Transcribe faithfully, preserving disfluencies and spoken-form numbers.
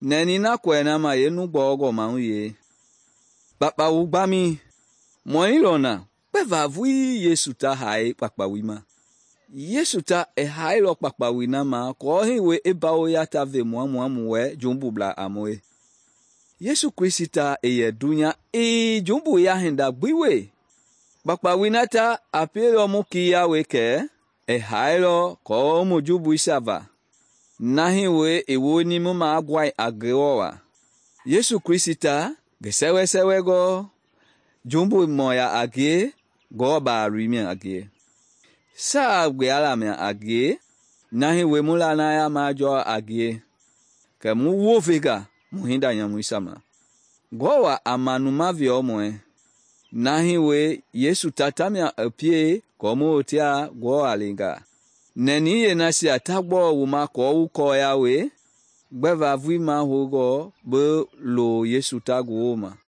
neni na kwena ma ye nu gbogo ma ye. Papa ubami moi lona peva vui Yesu ta hai papa wima. Yesu ta e hai lo papa wina ma ko he we e ba o ya ta ve mo mo amwe jumbu bla amoe. Yesu Krista e ye dunya e jumbu ya henda gbiwe. Papa wina ta apelo mo kiya we ke e hai lo ko mo jubu isava. Nahi we e wo ni mo ma agwai agrewa. Yesu Krista gesewe sewe go jumbu moya agie go ba rimi agie. Sa gwe ala me agie nahi we mula na ya majo agie. Ke mu wo fika mu hinda nyamu isama. Go wa amanuma vyo moe. Nahi we Yesu tatamia apie komo tia go alinga. Neni ye nasi atagbo wuma ko uko ya we. Gbeva vui ma hogo be lo Yesu tagu oma.